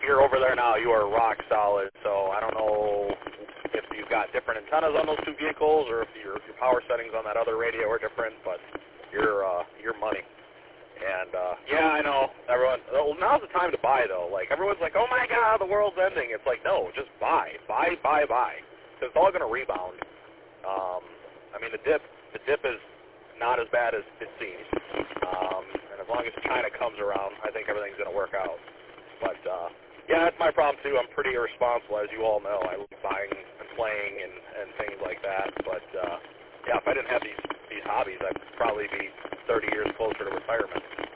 if you're over there now, you are rock solid. So I don't know if you've got different antennas on those two vehicles or if your power settings on that other radio are different, but you're money. And, yeah, I know, everyone, well, now's the time to buy, though. Like, everyone's like, oh, my God, the world's ending. It's like, no, just buy. Buy. Because it's all going to rebound. I mean, the dip is not as bad as it seems. And as long as China comes around, I think everything's going to work out. But, yeah, that's my problem, too. I'm pretty irresponsible, as you all know. I like buying and playing and things like that. But, yeah, if I didn't have these hobbies, I'd probably be 30 years closer to retirement.